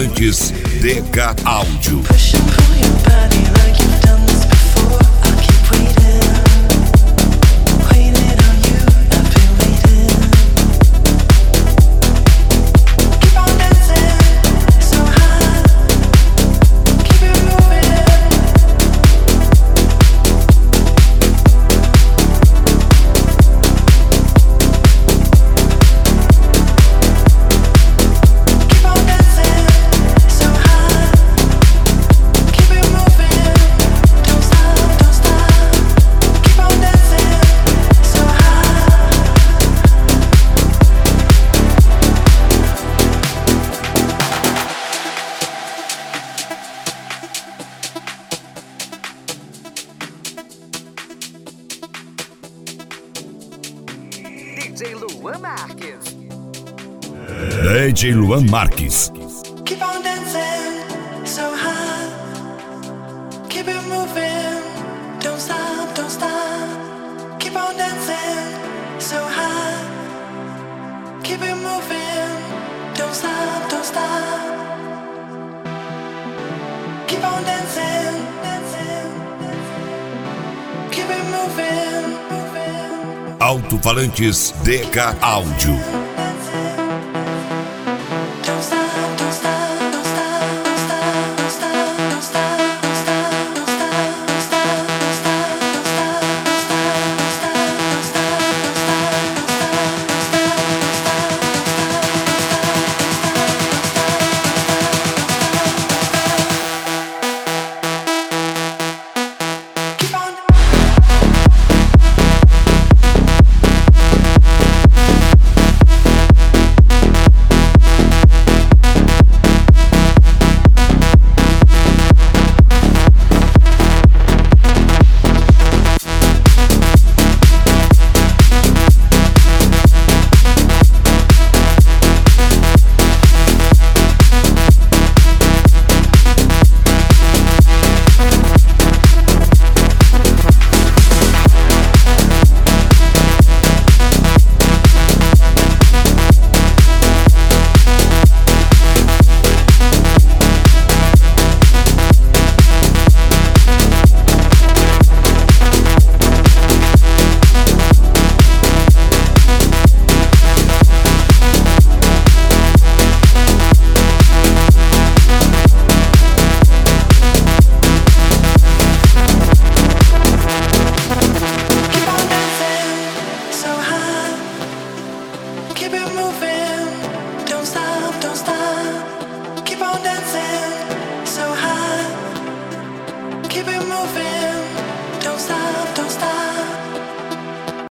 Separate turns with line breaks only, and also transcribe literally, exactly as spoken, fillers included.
Alto-falantes D K Áudio.
D J Luan Marques.
D J Luan Marques.
Keep on dancing so high. Keep it moving. Don't stop, don't stop. Keep on dancing so high. Keep it moving. Don't stop, don't stop. Keep on dancing, dancing, dancing. Keep it moving, moving.
Alto-falantes D K Áudio.